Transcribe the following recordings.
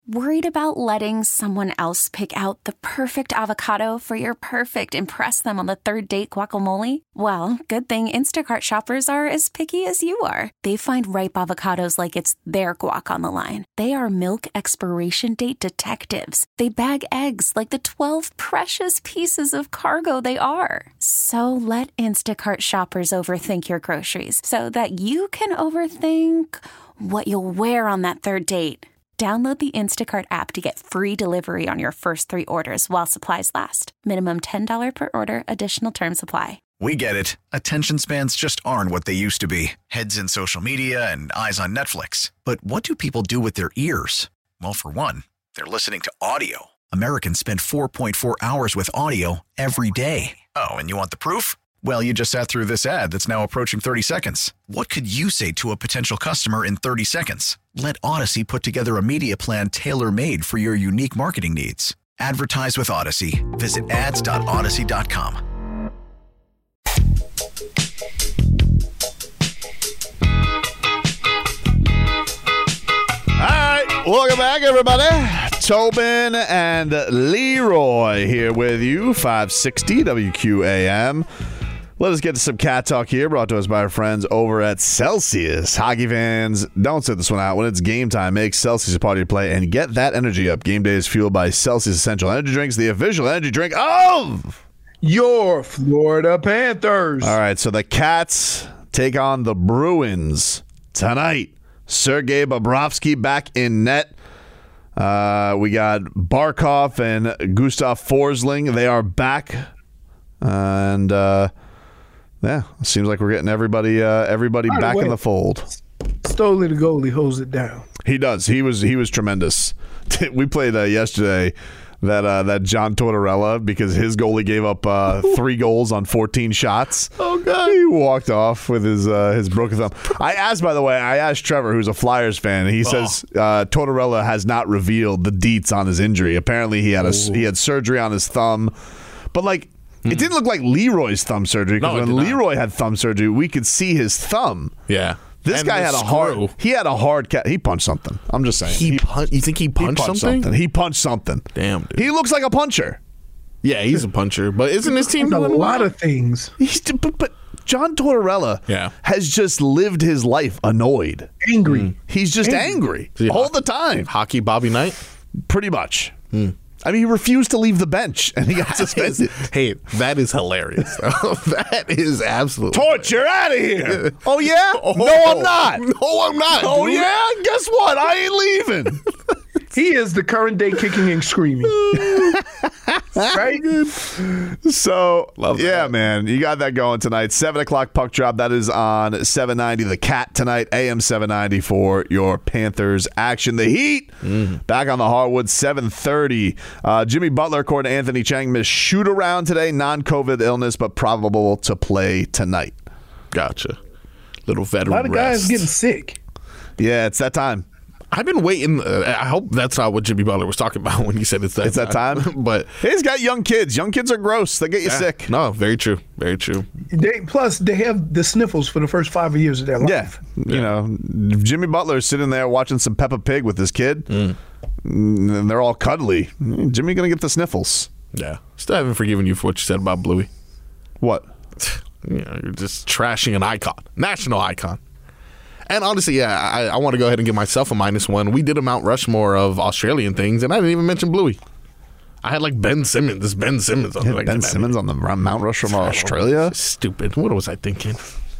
Worried about letting someone else pick out the perfect avocado for your perfect impress them on the third date guacamole? Well, good thing Instacart shoppers are as picky as you are. They find ripe avocados like it's their guac on the line. They are milk expiration date detectives. They bag eggs like the 12 precious pieces of cargo they are. So let Instacart shoppers overthink your groceries so that you can overthink what you'll wear on that third date. Download the Instacart app to get free delivery on your first 3 orders while supplies last. Minimum $10 per order. Additional terms apply. We get it. Attention spans just aren't what they used to be. Heads in social media and eyes on Netflix. But what do people do with their ears? Well, for one, they're listening to audio. Americans spend 4.4 hours with audio every day. Oh, and you want the proof? Well, you just sat through this ad that's now approaching 30 seconds. What could you say to a potential customer in 30 seconds? Let Odyssey put together a media plan tailor-made for your unique marketing needs. Advertise with Odyssey. Visit ads.odyssey.com. All right, welcome back, everybody. Tobin and Leroy here with you, 560 WQAM. Let us get to some cat talk here, brought to us by our friends over at Celsius. Hockey fans, don't sit this one out. When it's game time, make Celsius a part of your play and get that energy up. Game day is fueled by Celsius Essential Energy Drinks, the official energy drink of your Florida Panthers. All right, so the Cats take on the Bruins tonight. Sergei Bobrovsky back in net. We got Barkov and Gustav Forsling. They are back. And yeah, it seems like we're getting everybody back in the fold. Stoli, the goalie, holds it down. He does. He was tremendous. We played yesterday that John Tortorella, because his goalie gave up 3 goals on 14 shots. Oh God! He walked off with his broken thumb. I asked Trevor, who's a Flyers fan, and he says Tortorella has not revealed the deets on his injury. Apparently, he had surgery on his thumb, but like. It didn't look like Leroy's thumb surgery, because when Leroy had thumb surgery, we could see his thumb. Yeah. This guy had a hard cat. He punched something. I'm just saying. You think he punched something? He punched something. Damn, dude. He looks like a puncher. Yeah, he's a puncher, but isn't his team a doing lot of things? But John Tortorella has just lived his life annoyed. Angry. He's just angry all the time. Hockey Bobby Knight? Pretty much. I mean, he refused to leave the bench, and he got suspended. Hey, that is hilarious. That is absolutely Torch, you're out of here. Oh, yeah? No, I'm not. No, I'm not. Oh, dude. yeah? Guess what? I ain't leaving. He is the current day kicking and screaming. Right? So, Love yeah, that. man, you got that going tonight. 7 o'clock puck drop. That is on 790 The Cat tonight, AM 790 for your Panthers action. The Heat back on the hardwood, 7:30. Jimmy Butler, according to Anthony Chang, missed shoot around today, non-COVID illness, but probable to play tonight. Gotcha. Little veteran A lot of guys rest. getting sick. Yeah, it's that time. I've been waiting. I hope that's not what Jimmy Butler was talking about when he said it's that time. But he's got young kids. Young kids are gross. They get you sick. No, very true. Very true. Plus, they have the sniffles for the first 5 years of their life. Yeah. You know, Jimmy Butler's sitting there watching some Peppa Pig with his kid, and they're all cuddly. Jimmy going to get the sniffles. Yeah. Still haven't forgiven you for what you said about Bluey. What? You know, you're just trashing an icon. National icon. And honestly, yeah, I want to go ahead and give myself a -1. We did a Mount Rushmore of Australian things, and I didn't even mention Bluey. I had like Ben Simmons. This Ben Simmons. On Ben Simmons on the Mount Rushmore of Australia? Stupid. What was I thinking?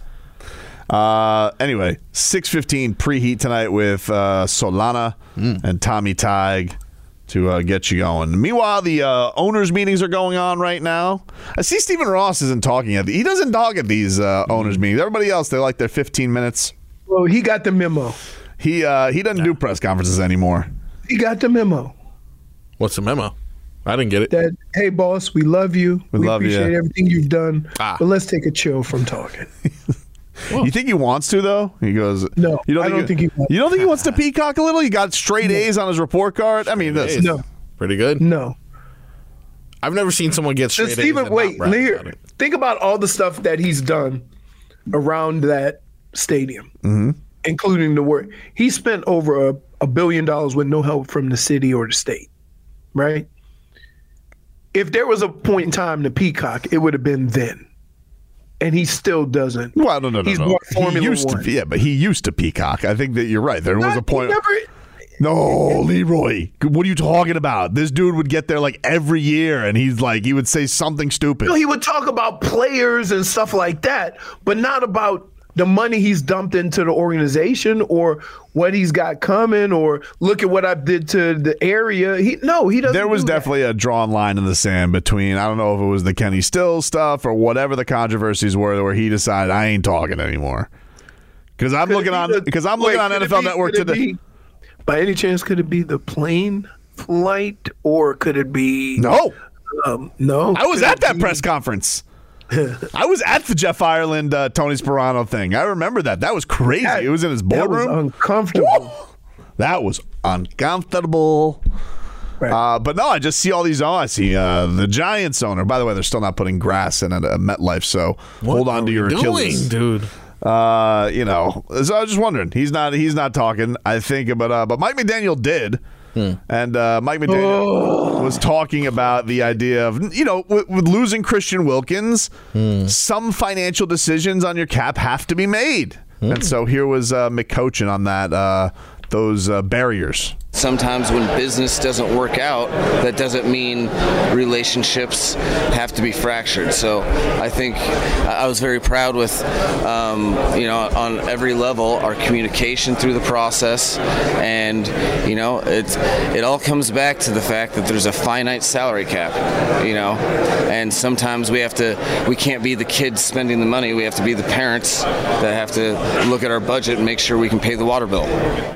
Anyway, 6:15 preheat tonight with Solana and Tommy Tig to get you going. Meanwhile, the owners' meetings are going on right now. I see Stephen Ross isn't talking yet. He doesn't talk at these owners' meetings. Everybody else, they like their 15 minutes. Well, he got the memo. He doesn't do press conferences anymore. He got the memo. What's the memo? I didn't get it. That, hey, boss, we love you. We love you. appreciate everything you've done. But let's take a chill from talking. You think he wants to, though? He goes, no, you don't I don't think he wants. You don't think he wants to peacock a little? He got straight A's on his report card? I mean, this. No. Pretty good. No. I've never seen someone get straight A's. Stephen, wait, think about all the stuff that he's done around that stadium, including the work. He spent over $1 billion with no help from the city or the state, right? If there was a point in time to Peacock, it would have been then. And he still doesn't. Well, no. He's bought Formula One. But he used to Peacock. I think that you're right. There was a point. No, Leroy. What are you talking about? This dude would get there like every year, and he would say something stupid. No, he would talk about players and stuff like that, but not about the money he's dumped into the organization or what he's got coming or look at what I did to the area. He doesn't. There was definitely a drawn line in the sand between, I don't know if it was the Kenny Stills stuff or whatever the controversies were, where he decided I ain't talking anymore. Because I'm looking on NFL Network today. By any chance, could it be the plane flight or could it be No. No. I was at that press conference. I was at the Jeff Ireland, Tony Sperano thing. I remember that. That was crazy. It was in his boardroom. That was uncomfortable. Whoa! That was uncomfortable. Right. But no, I just see all these. I see the Giants owner. By the way, they're still not putting grass in at MetLife, so hold on to your Achilles, dude. So I was just wondering. He's not talking. I think, but Mike McDaniel did. And Mike McDaniel was talking about the idea of, with losing Christian Wilkins, some financial decisions on your cap have to be made. And so here was McCochin on that, those barriers. Sometimes when business doesn't work out, that doesn't mean relationships have to be fractured. So I think I was very proud with, on every level, our communication through the process. And, it all comes back to the fact that there's a finite salary cap, and sometimes we can't be the kids spending the money. We have to be the parents that have to look at our budget and make sure we can pay the water bill.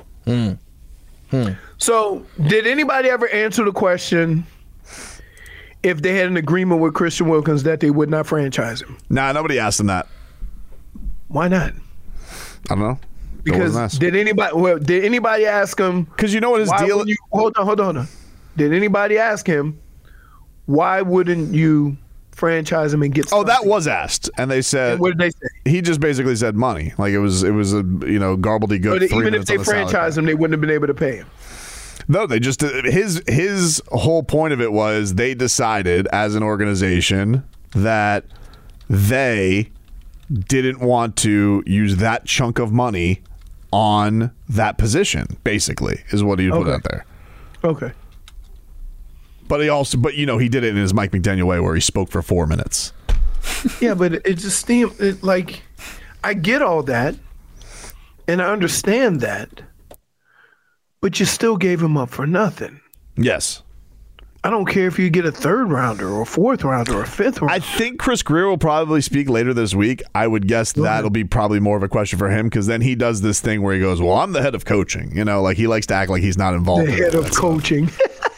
So, did anybody ever answer the question if they had an agreement with Christian Wilkins that they would not franchise him? Nah, nobody asked him that. Why not? I don't know. Because did anybody ask him? Because you know what his deal. Hold on. Did anybody ask him why wouldn't you franchise him and get? Oh, that was asked, and they said. And what did they say? He just basically said money. Like it was a gobbledygook. But even if they franchised him, they wouldn't have been able to pay him. No, they just his whole point of it was they decided as an organization that they didn't want to use that chunk of money on that position. Basically, is what he put out there. Okay. But he did it in his Mike McDaniel way, where he spoke for 4 minutes. Yeah, but it just seemed like I get all that, and I understand that. But you still gave him up for nothing. Yes. I don't care if you get a third rounder or a fourth rounder or a fifth rounder. I think Chris Greer will probably speak later this week. I would guess that'll be probably more of a question for him because then he does this thing where he goes, well, I'm the head of coaching. Like he likes to act like he's not involved. The head of coaching.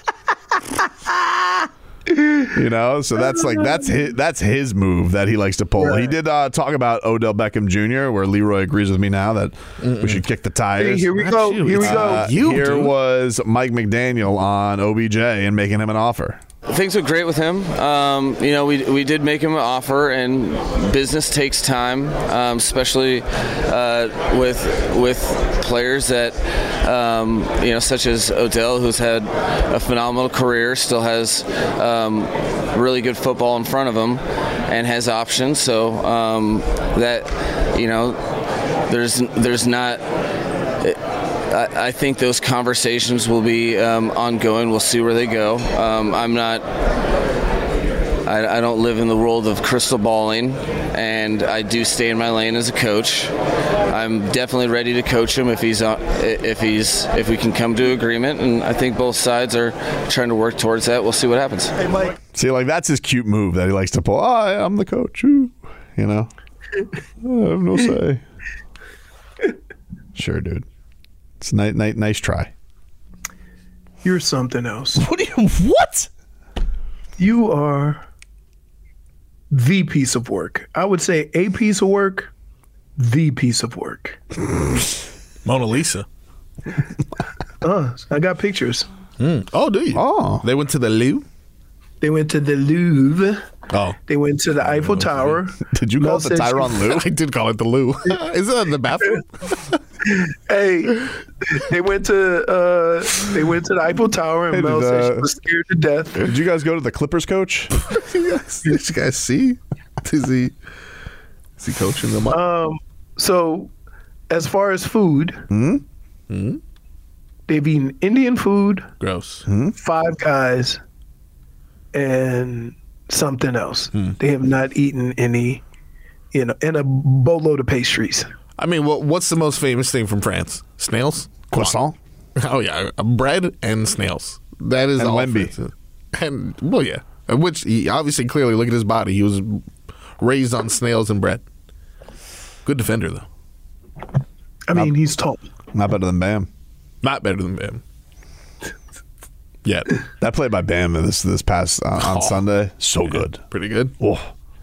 So that's his move that he likes to pull. Right. He did talk about Odell Beckham Jr., where Leroy agrees with me now that we should kick the tires. Hey, here we go. Here was Mike McDaniel on OBJ and making him an offer. Things went great with him. We did make him an offer, and business takes time, especially with players that such as Odell, who's had a phenomenal career, still has really good football in front of him, and has options. So there's not. I think those conversations will be ongoing. We'll see where they go. I don't live in the world of crystal balling, and I do stay in my lane as a coach. I'm definitely ready to coach him if we can come to agreement, and I think both sides are trying to work towards that. We'll see what happens. Hey, Mike. See, that's his cute move that he likes to pull. Oh, I'm the coach. I have no say. Sure, dude. It's nice try. You're something else. What? You are the piece of work. I would say a piece of work, the piece of work. Mona Lisa. I got pictures. Oh, do you? Oh. They went to the Louvre? They went to the Louvre. Oh. They went to the Eiffel Tower. Did you call it the Tyronn Lue? I did call it the Lou. Is it in the bathroom? Hey, they went to the Eiffel Tower, and Mel said she was scared to death. Did you guys go to the Clippers coach? Did you guys see? Is he coaching them up? So, as far as food, they've eaten Indian food, Gross. Five Guys, and something else. They have not eaten any, and a boatload of pastries. I mean, what's the most famous thing from France? Snails? Croissant? Oh, yeah. Bread and snails. That is And all. Wemby. And, well, yeah. Which, he obviously, clearly, look at his body. He was raised on snails and bread. Good defender, though. I mean, he's tall. Not better than Bam. Not better than Bam. Yet. That play by Bam this past on Sunday, so good. Pretty good. Oh.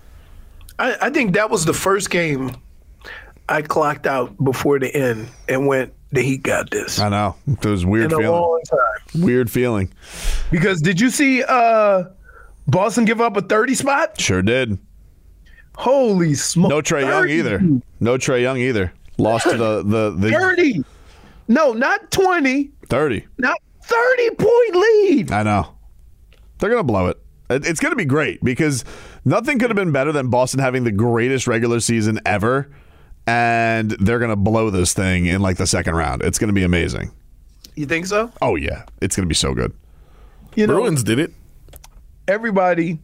I think that was the first game I clocked out before the end and went, the Heat got this. I know. It was a weird in a feeling. long time. Weird feeling. Because did you see Boston give up a 30 spot? Sure did. Holy smoke. No Trae Young either. No Trae Young either. Lost to the 30. No, not 20. 30. Not 30-point lead. I know. They're going to blow it. It's going to be great because nothing could have been better than Boston having the greatest regular season ever, and they're going to blow this thing in like the second round. It's going to be amazing. You think so? Oh, yeah. It's going to be so good. You know, Bruins did it. everybody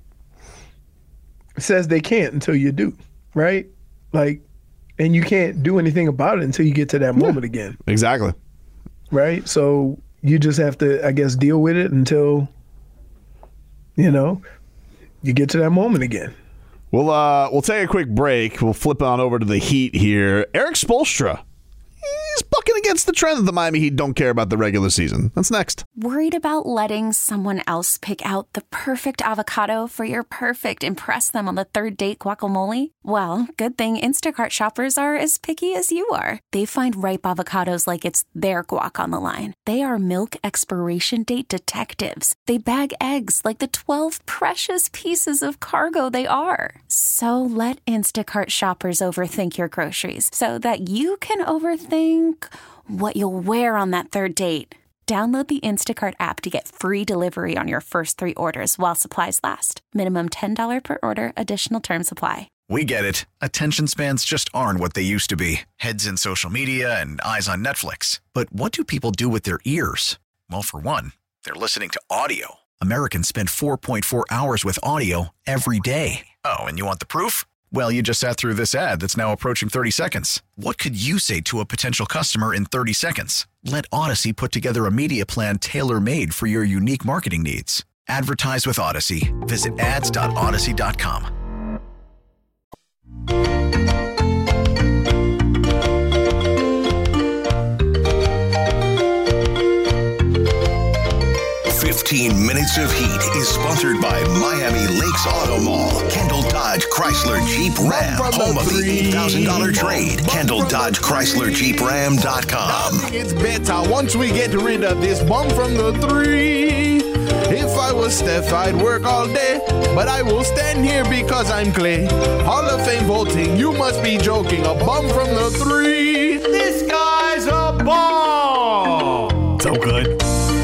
says they can't until you do, right? Like, and you can't do anything about it until you get to that moment again, Exactly. right? So you just have to, I guess, deal with it until, you know, you get to that moment again. We'll take a quick break. We'll flip on over to the Heat here. Eric Spoelstra. He's bucking against the trend that the Miami Heat don't care about the regular season. That's next. Worried about letting someone else pick out the perfect avocado for your perfect impress them on the third date guacamole? Well, good thing Instacart shoppers are as picky as you are. They find ripe avocados like it's their guac on the line. They are milk expiration date detectives. They bag eggs like the 12 precious pieces of cargo they are. So let Instacart shoppers overthink your groceries so that you can overthink what you'll wear on that third date. Download the Instacart app to get free delivery on your first 3 orders while supplies last. Minimum $10 per order. Additional terms apply. We get it. Attention spans just aren't what they used to be. Heads in social media and eyes on Netflix. But what do people do with their ears? Well, for one, they're listening to audio. Americans spend 4.4 hours with audio every day. Oh, and you want the proof? Well, you just sat through this ad that's now approaching 30 seconds. What could you say to a potential customer in 30 seconds? Let Odyssey put together a media plan tailor-made for your unique marketing needs. Advertise with Odyssey. Visit ads.odyssey.com. Minutes of Heat is sponsored by Miami Lakes Auto Mall, Kendall Dodge Chrysler Jeep Ram, home of the $8,000 trade. Kendall Dodge Chrysler Jeep Ram.com. It's better once we get rid of this bum from the 3. If I was Steph, I'd work all day, but I will stand here because I'm Clay. Hall of Fame voting, you must be joking. A bum from the 3. This guy's a bum. So good.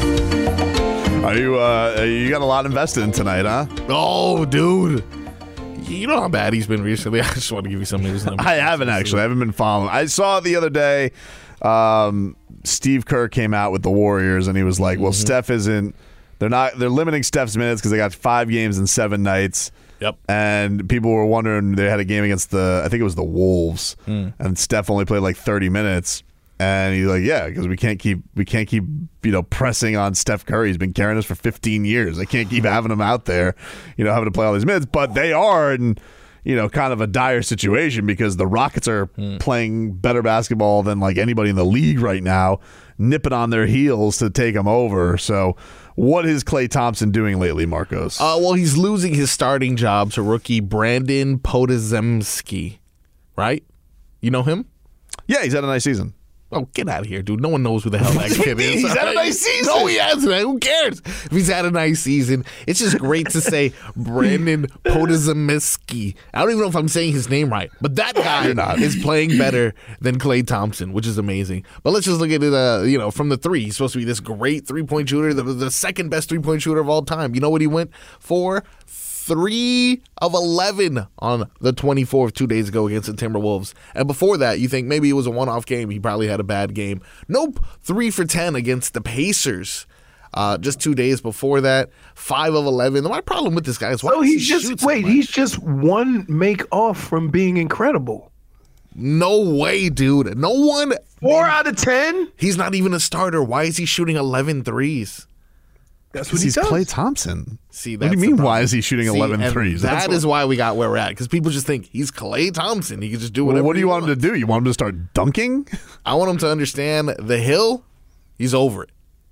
You got a lot invested in tonight, huh? Oh, dude. You know how bad he's been recently. I just want to give you some news. I haven't actually. I haven't been following. I saw the other day Steve Kerr came out with the Warriors and he was like, well, Steph isn't. They're limiting Steph's minutes because they got 5 games in 7 nights. Yep. And people were wondering, they had a game against I think it was the Wolves, and Steph only played like 30 minutes. And he's like, yeah, because we can't keep pressing on Steph Curry. He's been carrying us for 15 years. I can't keep having him out there, having to play all these minutes. But they are in, kind of a dire situation because the Rockets are playing better basketball than like anybody in the league right now, nipping on their heels to take them over. So what is Klay Thompson doing lately, Marcos? Well, he's losing his starting job to rookie Brandon Podazemski, right? You know him? Yeah, he's had a nice season. Oh, get out of here, dude. No one knows who the hell that kid is. He's had a nice season. No, he hasn't. Who cares if he's had a nice season? It's just great to say Brandon Podozemiski. I don't even know if I'm saying his name right, but that guy is playing better than Klay Thompson, which is amazing. But let's just look at it, from the three. He's supposed to be this great three-point shooter, the second best three-point shooter of all time. You know what he went for? 3 of 11 on the 24th 2 days ago against the Timberwolves. And before that, you think maybe it was a one-off game. He probably had a bad game. Nope, 3 for 10 against the Pacers. Just 2 days before that, 5 of 11. My problem with this guy is why he's just one make off from being incredible. No way, dude. No one. 4 out of 10? He's not even a starter. Why is he shooting 11 threes? That's what he does. He's Klay Thompson. See, what do you mean? Why is he shooting 11 threes? That is why we got where we're at, because people just think he's Klay Thompson. He can just do whatever. What do you want him to do? You want him to start dunking? I want him to understand the hill. He's over it.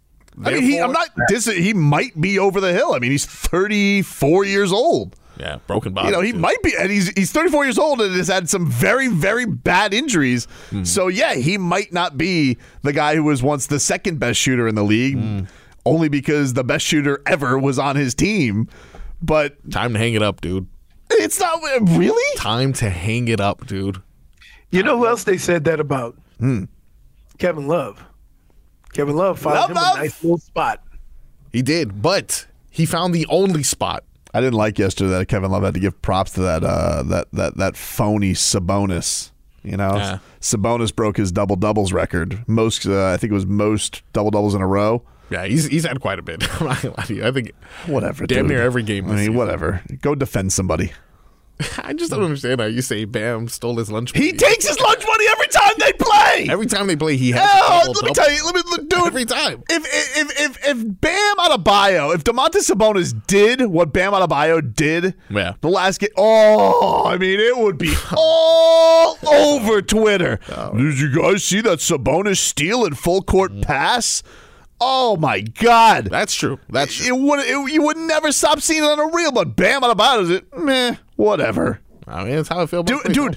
He might be over the hill. I mean, he's 34 years old. Yeah, broken body. He might be, and he's 34 years old and has had some very, very bad injuries. So yeah, he might not be the guy who was once the second best shooter in the league. Only because the best shooter ever was on his team. But time to hang it up, dude. It's not really time to hang it up, dude. You know who else they said that about? Kevin Love. Kevin Love found him a nice little spot. He did, but he found the only spot. I didn't like yesterday that Kevin Love had to give props to that phony Sabonis. Sabonis broke his double-doubles record. I think it was most double-doubles in a row. Yeah, he's had quite a bit. I'm not gonna lie to you. I think whatever, damn dude. Near every game. I mean, whatever. Go defend somebody. I just don't understand how you say Bam stole his lunch money. He takes his lunch money every time they play. Every time they play, he has. Let me tell you, dude. Every time. If Bam Adebayo, if Domantas Sabonis did what Bam Adebayo did, the last game, it would be all over Twitter. Did you guys see that Sabonis steal and full court pass? Oh my God, that's true. That's true. You would never stop seeing it on a reel, but Bam Adebayo's it. Meh, whatever. I mean, that's how I feel about dude.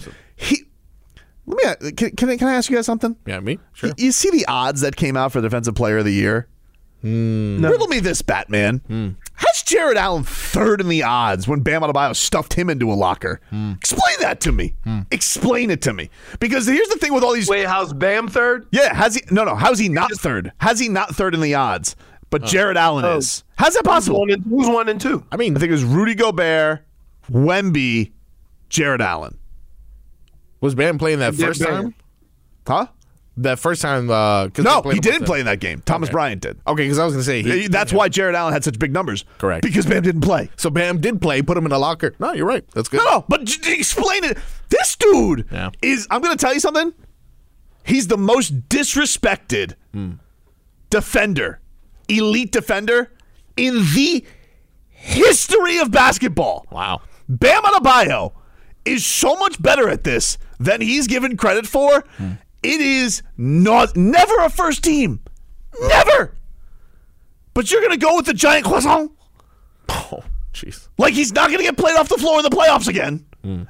Can I ask you guys something? Yeah, me. Sure. You see the odds that came out for Defensive Player of the Year? No. Riddle me this, Batman. How's Jared Allen third in the odds when Bam Adebayo stuffed him into a locker? Explain that to me. Explain it to me. Because here's the thing with all these. Wait, how's Bam third? Yeah, how's he not third? How's he not third in the odds? But Jared Allen is. How's that possible? Who's 1 and 2? I think it was Rudy Gobert, Wemby, Jared Allen. Was Bam playing that first time? Huh? That first time, no, he didn't play in that game. Thomas Bryant did. Okay, because I was going to say that's why Jared Allen had such big numbers. Correct, because Bam didn't play. So Bam did play. Put him in a locker. No, you're right. That's good. No, but explain it. This dude is. I'm going to tell you something. He's the most disrespected defender, elite defender in the history of basketball. Wow. Bam Adebayo is so much better at this than he's given credit for. It is never a first team. Never. But you're going to go with the giant croissant? Oh, jeez. Like he's not going to get played off the floor in the playoffs again. And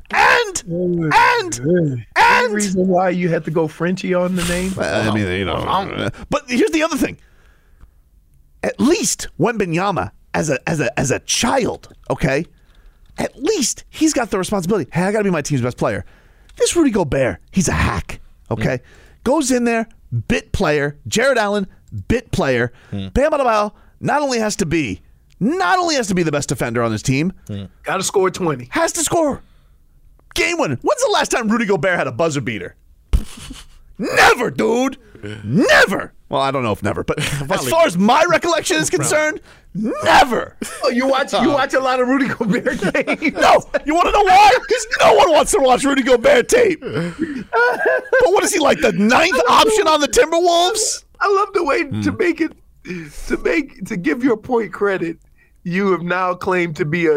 the reason why you had to go Frenchie on the name? But here's the other thing. At least Wembanyama as a child, okay? At least he's got the responsibility. Hey, I got to be my team's best player. This Rudy Gobert, he's a hack. Okay, goes in there, bit player. Jared Allen, bit player. Bam Adebayo not only has to be the best defender on his team, got to score 20. Has to score game winner. When's the last time Rudy Gobert had a buzzer beater? Never, dude. Never. Well, I don't know if never, but as far as my recollection is concerned, never. Oh, you watch a lot of Rudy Gobert tape. No, you want to know why? Because no one wants to watch Rudy Gobert tape. But what is he, like the 9th option on the Timberwolves? I love the way to give your point credit. You have now claimed to be a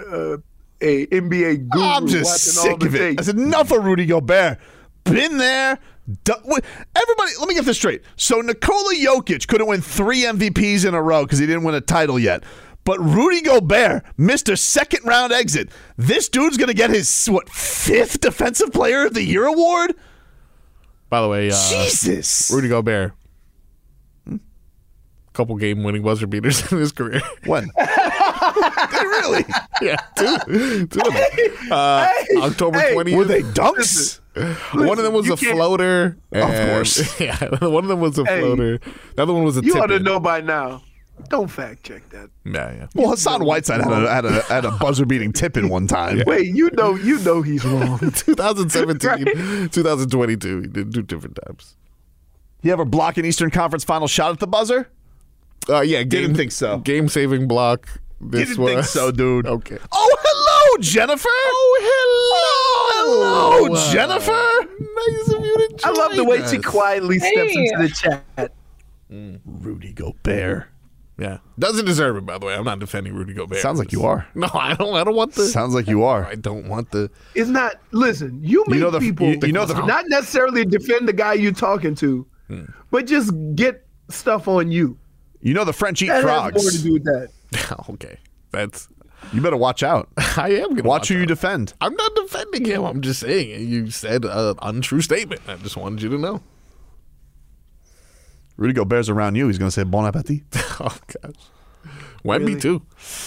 NBA guru. I'm just sick of it. That's enough of Rudy Gobert. Been there. Everybody, let me get this straight. So Nikola Jokic couldn't win 3 MVPs in a row because he didn't win a title yet. But Rudy Gobert missed a second-round exit. This dude's going to get his, 5th Defensive Player of the Year award? By the way, Jesus. Rudy Gobert. Couple game-winning buzzer beaters in his career. When? Did he really? Yeah, two of them. October 20th. Were they dunks? One of them was a floater. Of course. Yeah, one of them was a floater. The other one was a You ought to tip-in. know by now. Don't fact check that. Yeah. Well, Hassan Whiteside had a buzzer beating tip in one time. Wait, you know he's wrong. 2017, 2022. He did 2 different times. You ever block an Eastern Conference final shot at the buzzer? Yeah, Didn't think so. Game-saving block. This Didn't think so, dude. Okay. Oh, hello, Jennifer. Oh, hello, Jennifer. Nice of you to I love the way join she us. quietly steps into the chat. Rudy Gobert. Yeah, doesn't deserve it. By the way, I'm not defending Rudy Gobert. Sounds like you are. No, I don't want the. Sounds like you are. I don't want the. It's not. Listen, you make know the- people you know the- not necessarily defend the guy you're talking to, but just get stuff on you. You know the French eat That frogs. has more to do with that. Okay, that's. You better watch out. I am gonna Watch who you out. defend. I'm not defending him. I'm just saying you said an untrue statement. I just wanted you to know. Rudy Gobert's around you. He's going to say bon appetit. Oh gosh, Wemby too.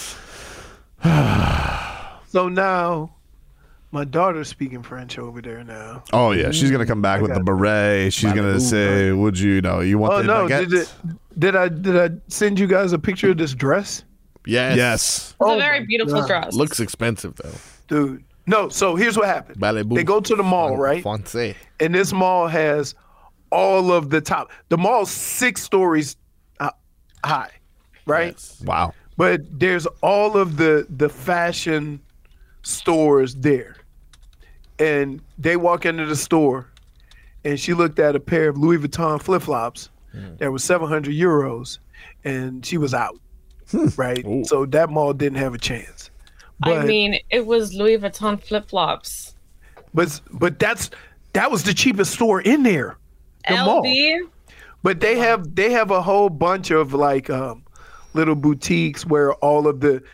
So now, my daughter's speaking French over there now. Oh, yeah. She's going to come back with the beret. She's going to say, would you know, you want Oh the no! baguette? Did I send you guys a picture of this dress, Yes. Yes. It's Oh a very my beautiful God. dress. Looks expensive though. dude? No. So here's what happened. Ballet-bou. They go to the mall, right? Francais. And this mall has all of the top. The mall's 6 stories high, right? Yes. Wow. But there's all of the fashion stores there. And they walk into the store, and she looked at a pair of Louis Vuitton flip-flops that was 700 euros, and she was out, right? Ooh. So that mall didn't have a chance. But, I mean, it was Louis Vuitton flip-flops. but that was the cheapest store in there, the mall. LV? But they have a whole bunch of like little boutiques where all of the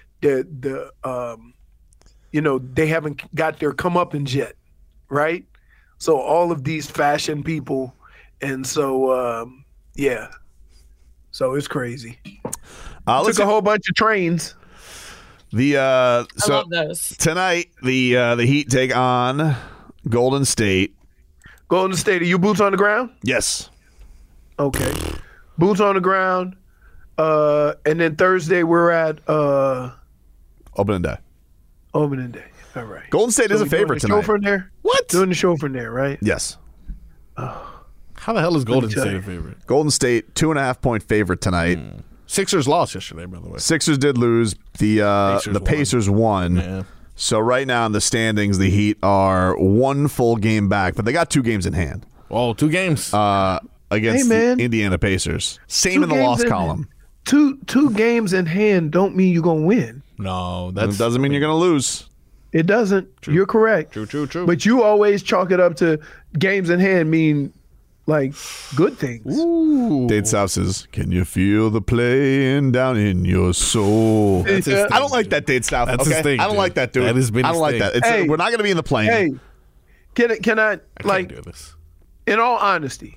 they haven't got their comeuppance yet, right? So all of these fashion people, and so yeah, so it's crazy. Let's Took a whole bunch of trains. I love those. Tonight, the Heat take on Golden State. Golden State, are you boots on the ground? Yes. Okay, boots on the ground. And then Thursday we're at Opening day. opening day. All right. Golden State is So a we doing favorite the show tonight. from there. What? Doing the show from there, right? Yes. How the hell is Golden tell State you. a favorite? Golden State, 2.5-point favorite tonight. Sixers lost yesterday, by the way. Sixers did lose. The Pacers won. Yeah. So right now in the standings, the Heat are 1 full game back, but they got 2 games in hand Oh, 2 games. against Hey, man. the Indiana Pacers. Same 2 in the games loss in- column. Two games in hand don't mean you're gonna win. no, That that's doesn't mean you're going to lose. It doesn't. You're correct. True. But you always chalk it up to games in hand mean like good things. Dade South says, "Can you feel the playing down in your soul?" That's his thing, I don't like dude. that, Dade South. That's okay? his thing, I don't dude. like that, dude. That has been I don't his like thing. that. Hey. We're not going to be in the plane. Hey, can I I like can't do this. in all honesty,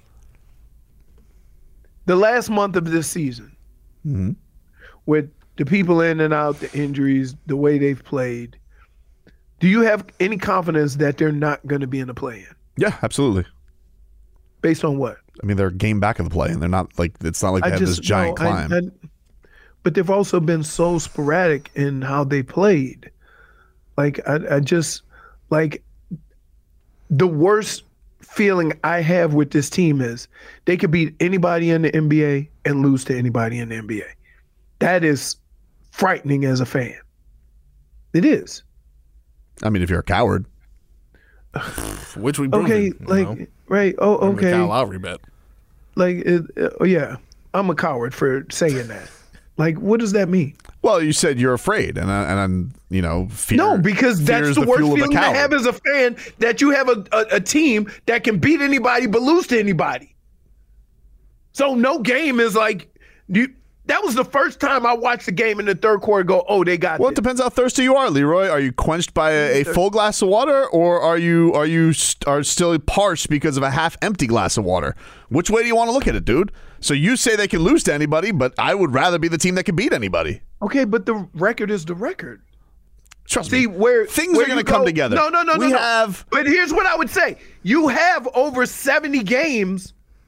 the last month of this season, with the people in and out, the injuries, the way they've played, do you have any confidence that they're not going to be in the play-in? Yeah, absolutely. Based on what? I mean, they're a game back of the play, and they're not like it's not like they have this giant climb. But they've also been so sporadic in how they played. Like I just like the worst feeling I have with this team is they could beat anybody in the NBA and lose to anybody in the NBA. That is frightening as a fan. It is. I mean, if you're a coward, Which we proven, Okay, you like know, right. Oh, from the okay. Kyle Lowry bet. Like, oh yeah, I'm a coward for saying that. Like, what does that mean? well, you said you're afraid, and I'm fear. No, because fear that's is the worst fuel of feeling to coward. have as a fan, that you have a team that can beat anybody but lose to anybody. So no game is like That was the first time I watched the game in the third quarter go, oh, they got Well, it this. depends how thirsty you are, Leroy. Are you quenched by a full glass of water, or are you still parched because of a half-empty glass of water? Which way do you want to look at it, dude? So you say they can lose to anybody, but I would rather be the team that can beat anybody. Okay, but the record is the record. Trust See, me. where Things where are going you to come go- together. No. We have. But here's what I would say. You have over 70 games.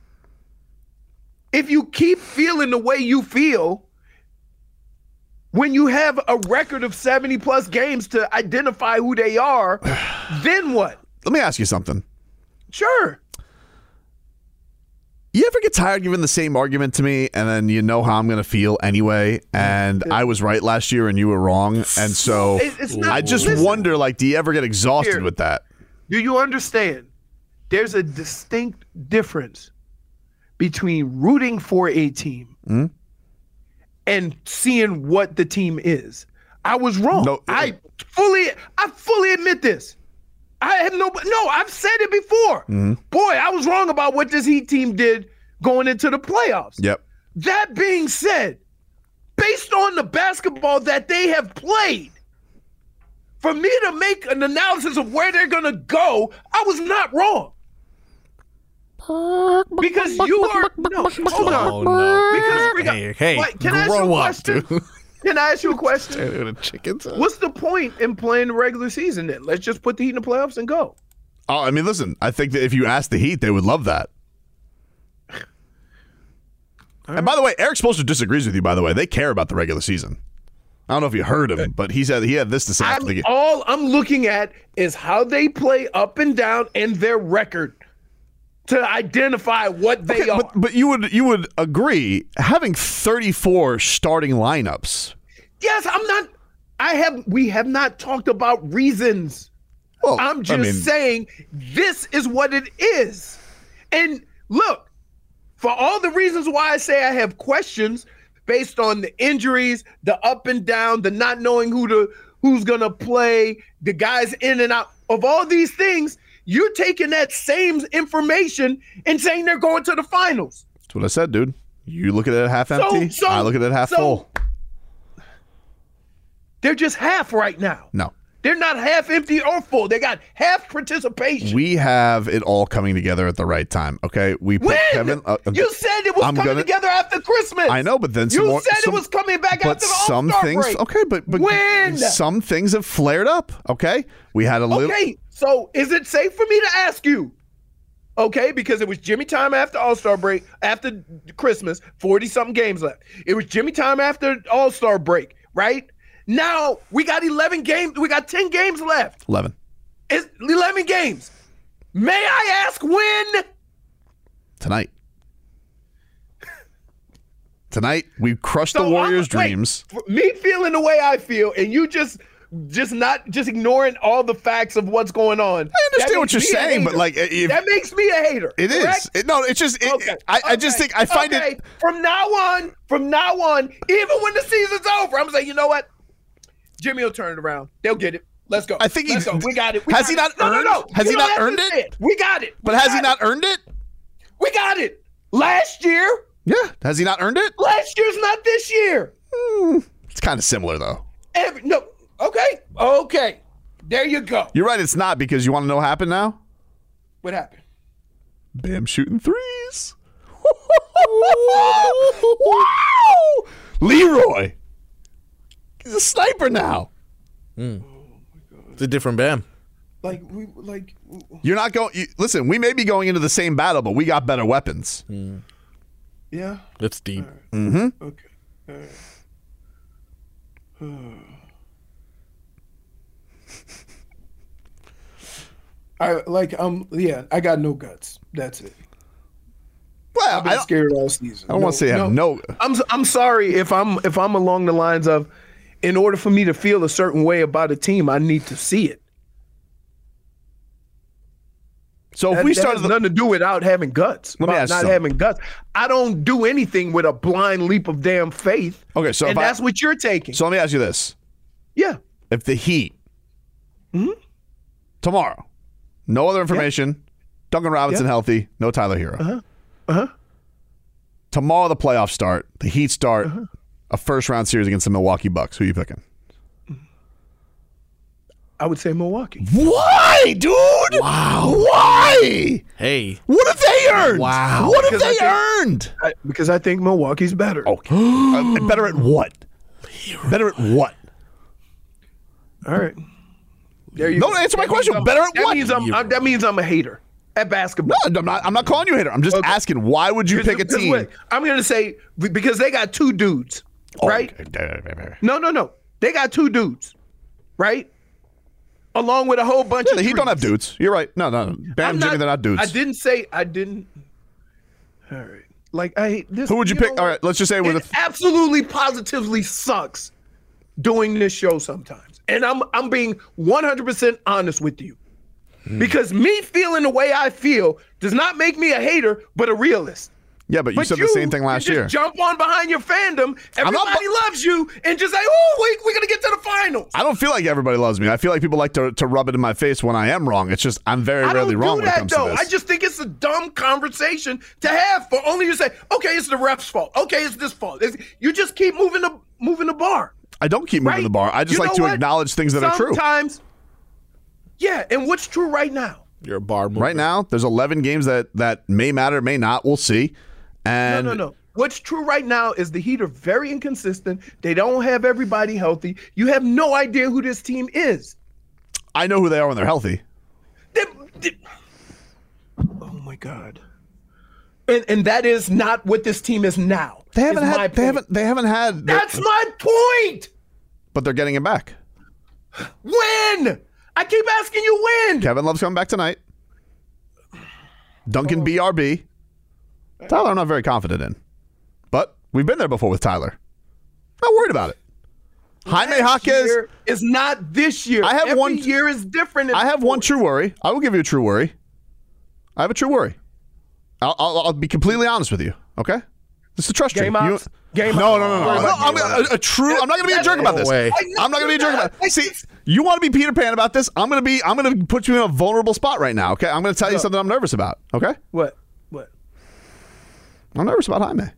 If you keep feeling the way you feel, when you have a record of 70 plus games to identify who they are, then what? Let me ask you something. Sure. You ever get tired giving the same argument to me, and then you know how I'm going to feel anyway, and I was right last year and you were wrong, and so It's not- I just listen. wonder, like, do you ever get exhausted Here. with that? Do you understand? There's a distinct difference between rooting for a team and seeing what the team is. I was wrong. No, I fully admit this. I've said it before. Boy, I was wrong about what this Heat team did going into the playoffs. Yep. That being said, based on the basketball that they have played, for me to make an analysis of where they're going to go, I was not wrong. Because you are hold on. Oh, no. Because Hey, Wait, can I ask you a grow up, question? dude. Can I ask you a question? The chickens. What's the point in playing the regular season then? Let's just put the Heat in the playoffs and go. Oh, I mean, listen, I think that if you ask the Heat, they would love that. And by the way, Eric Spoelstra disagrees with you, by the way. They care about the regular season. I don't know if you heard him, but he said he had this to say after the game. All I'm looking at is how they play up and down and their record to identify what they are. But you would agree, having 34 starting lineups. Yes, we have not talked about reasons. Well, I'm just saying this is what it is. And look, for all the reasons why I say I have questions based on the injuries, the up and down, the not knowing who's gonna play, the guys in and out, of all these things, you're taking that same information and saying they're going to the finals. That's what I said, dude. You look at it half empty, I look at it half full. They're just half right now. No. They're not half empty or full. They got half participation. We have it all coming together at the right time, okay? We put When? Kevin. You said it was coming together after Christmas. I know, but then you said it was coming back after the All-Star break. Okay, but when? Some things have flared up, okay? We had a little. Okay, so is it safe for me to ask you? Okay, because it was Jimmy time after All-Star break, after Christmas, 40-something games left. It was Jimmy time after All-Star break, right? Now we got 11 games. We got 10 games left. 11. It's 11 games. May I ask when? Tonight. Tonight, we crushed the Warriors' dreams. Me feeling the way I feel, and you just ignoring all the facts of what's going on. I understand what you're saying, but like, that makes me a hater. It correct? is. It's just. I just think I find it. From now on, even when the season's over, I'm gonna say, you know what? Jimmy will turn it around. They'll get it. Let's go. I think Let's go. We got it. Has he not earned? Has he not earned it? We got it. But has he not earned it? We got it. Last year. Yeah. Has he not earned it? Last year's not this year. It's kind of similar though. No. Okay. There you go. You're right. It's not, because you want to know what happened now? What happened? Bam shooting threes. Leroy. He's a sniper now. It's a different Bam. You're not going. Listen, we may be going into the same battle, but we got better weapons. Yeah. It's deep. Mm-hmm. Okay. I got no guts. That's it. Well, I've been scared all season. I don't want to say I have no. I'm sorry if I'm along the lines of, in order for me to feel a certain way about a team, I need to see it. So if we started, has nothing to do without having guts. Let me ask you not something. having guts. I don't do anything with a blind leap of damn faith. Okay, so and that's what you're taking. So let me ask you this: Yeah. if the Heat tomorrow, no other information, Duncan Robinson healthy, no Tyler Hero. Tomorrow the playoffs start. The Heat start a first-round series against the Milwaukee Bucks. Who are you picking? I would say Milwaukee. Why, dude? Wow. Why? Hey. What have they earned? Wow. What have they earned? Because I think Milwaukee's better. Okay. Better at what? Better at what? All right. There you No, go. answer my That question. means Better at that what? means I'm a hater at basketball. No, I'm not calling you a hater. I'm just asking, why would you pick a team? Wait, I'm going to say because they got two dudes, right? No. They got two dudes, right? Along with a whole bunch of The Heat don't have threes. dudes. You're right. No. Bam, Jimmy, they're not dudes. I didn't. All right. Like, I hate this. Who would you pick? All right, let's just say It absolutely, positively sucks doing this show sometimes. And I'm being 100% honest with you. Because me feeling the way I feel does not make me a hater, but a realist. Yeah, but you said the same thing last year. Just jump on behind your fandom. Everybody loves you, and just say, "Oh, we're gonna get to the finals." I don't feel like everybody loves me. I feel like people like to rub it in my face when I am wrong. It's just I'm very rarely wrong when it comes to this. I just think it's a dumb conversation to have for only to say, "Okay, it's the ref's fault. Okay, it's this fault." You just keep moving the bar. I don't keep moving the bar. I just like to acknowledge things that are true. Sometimes, yeah. And what's true right now? You're a bar mover. Right now, there's 11 games that may matter, may not. We'll see. And No. What's true right now is the Heat are very inconsistent. They don't have everybody healthy. You have no idea who this team is. I know who they are when they're healthy. Oh my God. And that is not what this team is now. They haven't had. That's my point. But they're getting it back. When? I keep asking you when. Kevin Love's coming back tonight. Duncan BRB. Tyler, I'm not very confident in. But we've been there before with Tyler. Not worried about it. Jaime Jaquez is not this year. Every year is different. I have one true worry. I will give you a true worry. I have a true worry. I'll be completely honest with you. Okay? This is a trust game you. outs. Game No. outs. I'm going to be a jerk about this. I'm not going to be a jerk about it. See, you want to be Peter Pan about this? I'm going to put you in a vulnerable spot right now. Okay? I'm going to tell you something I'm nervous about. Okay? What? I'm nervous about Jaime.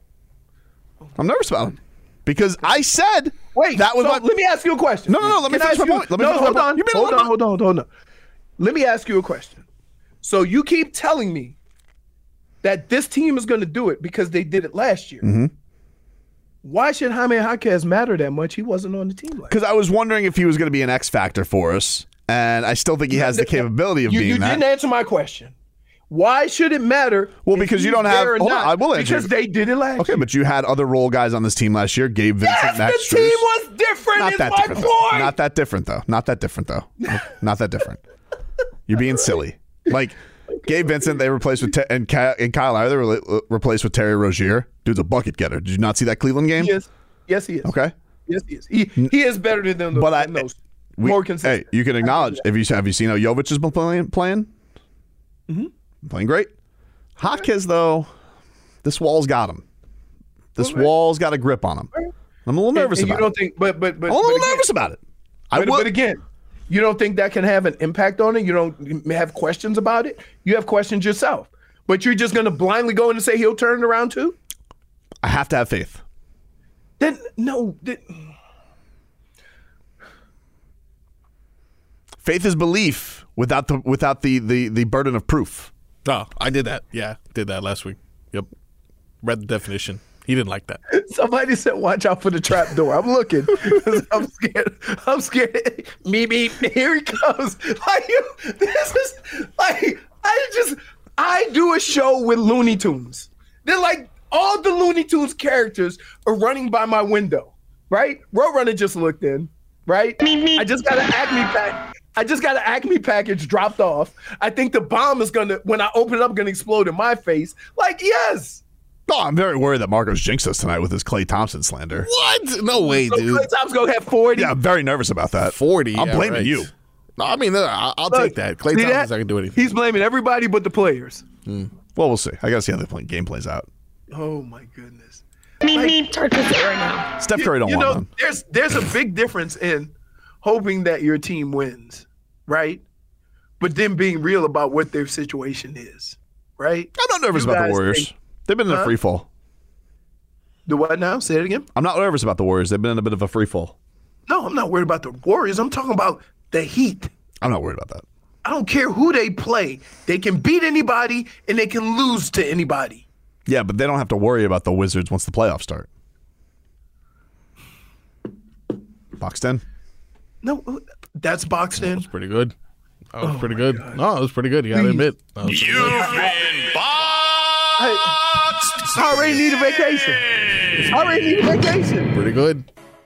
I'm nervous about him because I said that was. Let me ask you a question. No. Let me finish my point. Hold on. Let me ask you a question. So you keep telling me that this team is going to do it because they did it last year. Mm-hmm. Why should Jaime Jaquez matter that much? He wasn't on the team last year. Because I was wondering if he was going to be an X factor for us, and I still think he has the capability of being that. You didn't answer my question. Why should it matter? Well, because you don't have. Hold on, I will answer. Because they did it last year. Okay, but you had other role guys on this team last year. Gabe Vincent, Max Strus. The team was different. Not is that my different. point. Not that different, though. Not that different. You're being silly. Like Gabe Vincent, they replaced with and Kyle Lowry, they replaced with Terry Rozier. Dude's a bucket getter. Did you not see that Cleveland game? Yes, he is. Okay. Yes, he is. He is better than those. More consistent. Hey, you can acknowledge. Have you seen how Jovic has been playing? Mm-hmm. Playing great. Jaquez, though, this wall's got him. This wall's got a grip on him. I'm a little nervous about it. You don't think, but I'm a little nervous about it. But again, you don't think that can have an impact on it? You don't have questions about it? You have questions yourself. But you're just going to blindly go in and say he'll turn it around too? I have to have faith. Then, no. Faith is belief without the burden of proof. Oh, I did that. Yeah, did that last week. Yep. Read the definition. He didn't like that. Somebody said, watch out for the trap door. I'm looking. I'm scared. Meep, meep. Here he comes. I do a show with Looney Tunes. They're like, all the Looney Tunes characters are running by my window, right? Roadrunner just looked in, right? I just got an Acme package dropped off. I think the bomb is when I open it up, gonna explode in my face. Like, yes. No, I'm very worried that Marcos jinxed us tonight with his Klay Thompson slander. What? No way, dude. Klay Thompson's gonna have 40. Yeah, I'm very nervous about that. 40. I'm blaming you. No, I mean, I'll take that. Klay Thompson's not gonna do anything. He's blaming everybody but the players. Well, we'll see. I gotta see how the game plays out. Oh my goodness. Start to say right now. Steph Curry don't want them. There's a big difference in hoping that your team wins, right? But then being real about what their situation is, right? I'm not nervous about the Warriors. They've been in a free fall. The what now? Say it again. I'm not nervous about the Warriors. They've been in a bit of a free fall. No, I'm not worried about the Warriors. I'm talking about the Heat. I'm not worried about that. I don't care who they play. They can beat anybody and they can lose to anybody. Yeah, but they don't have to worry about the Wizards once the playoffs start. Boxed in? No, that's boxed in. That was pretty good. That was pretty good. No, it was pretty good. You got to admit. You've been boxed. I already need a vacation. Pretty good.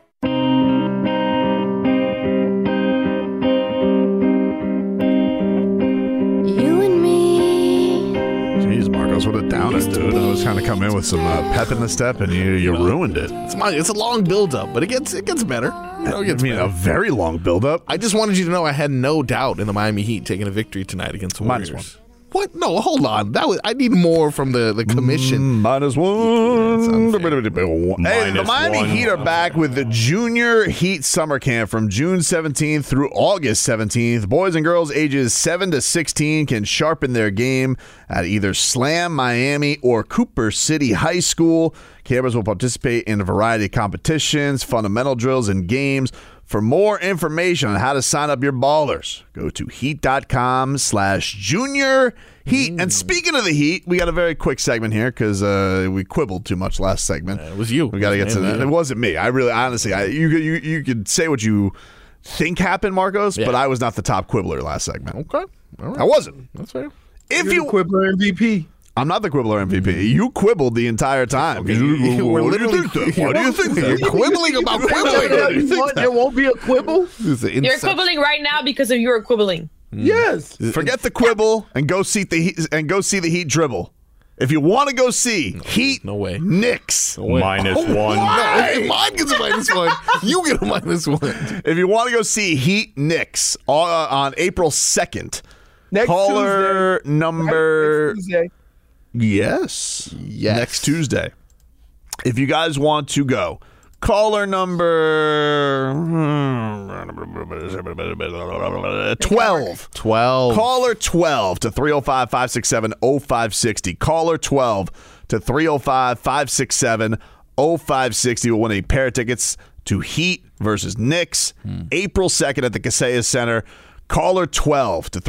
Jeez, Marcos, what a downer, dude. I was trying to come in with some pep in the step, and you ruined it. It's a long build-up, but it gets better. A very long build-up. I just wanted you to know I had no doubt in the Miami Heat taking a victory tonight against the Warriors. -1. What? No, hold on. I need more from the commission. -1. Hey, the Miami -1. Heat are back with the Junior Heat Summer Camp from June 17th through August 17th. Boys and girls ages 7 to 16 can sharpen their game at either Slam Miami or Cooper City High School. Campers will participate in a variety of competitions, fundamental drills, and games. For more information on how to sign up your ballers, go to heat.com/junior Heat. And speaking of the Heat, we got a very quick segment here because we quibbled too much last segment. It was you. We got to get to that. It wasn't me. I really, honestly, you could say what you think happened, Marcos, but I was not the top quibbler last segment. Okay. All right. I wasn't. That's fair. If You're you the Quibbler MVP. I'm not the quibbler MVP. You quibbled the entire time. Okay, What do you think? Why do you think that? You're quibbling about quibbling. There won't be a quibble? You're quibbling right now because of your quibbling. Yes. Forget the quibble and go see the Heat dribble. If you want to go see Heat, no way. Knicks. No way. -1. No, mine gets a -1. You get a -1. If you want to go see Heat Knicks on April 2nd, Next caller Tuesday. number... Next Tuesday. Yes. Next Tuesday. If you guys want to go, caller number 12. 12. Caller 12 to 305-567-0560. Caller 12 to 305-567-0560 will win a pair of tickets to Heat versus Knicks, April 2nd at the Kaseya Center. Caller 12 to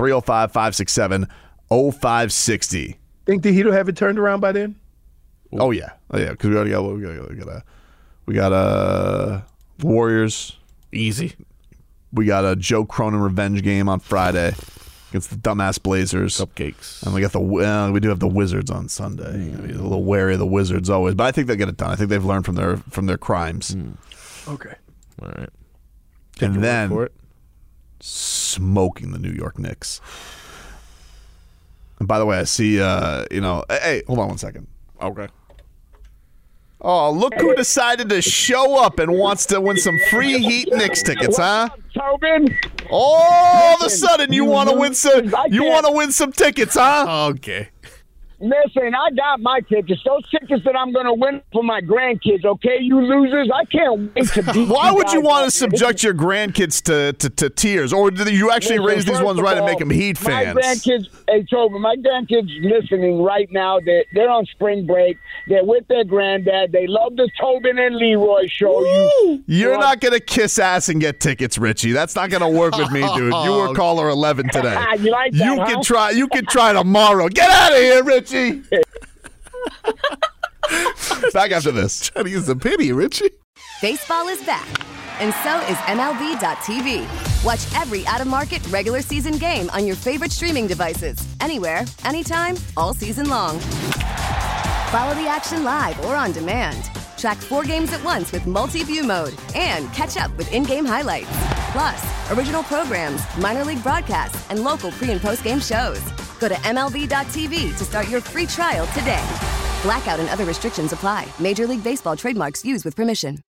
305-567-0560. Think the Heat will have it turned around by then? Oh yeah, because we already got we got Warriors Easy. We got a Joe Cronin revenge game on Friday against the dumbass Blazers. Cupcakes. And we got we do have the Wizards on Sunday. Be a little wary of the Wizards always, but I think they'll get it done. I think they've learned from their crimes. Okay. All right. And then for it. smoking the New York Knicks. And by the way, I see, hey, hold on one second. Okay. Oh, look who decided to show up and wants to win some free Heat Knicks tickets, huh? Tobin. All of a sudden, you want to win some tickets, huh? Okay. Listen, I got my tickets. Those tickets that I'm going to win for my grandkids, okay? You losers, I can't wait to beat Why would you want to guys. subject your grandkids to tears? Or did you actually Listen, raise these first ones of right and all, make them Heat fans? My grandkids, hey, Tobin, my grandkids listening right now. They're on spring break. They're with their granddad. They love the Tobin and Leroy show. You're not going to kiss ass and get tickets, Richie. That's not going to work with me, dude. You were caller 11 today. You like that, You huh? can try. You can try tomorrow. Get out of here, Richie. Back after this. Trying to use the pity, Richie. Baseball is back, and so is MLB.tv. Watch every out-of-market regular season game on your favorite streaming devices, anywhere, anytime, all season long. Follow the action live or on demand. Track 4 games at once with multi-view mode and catch up with in-game highlights. Plus, original programs, minor league broadcasts, and local pre- and post-game shows. Go to MLB.tv to start your free trial today. Blackout and other restrictions apply. Major League Baseball trademarks used with permission.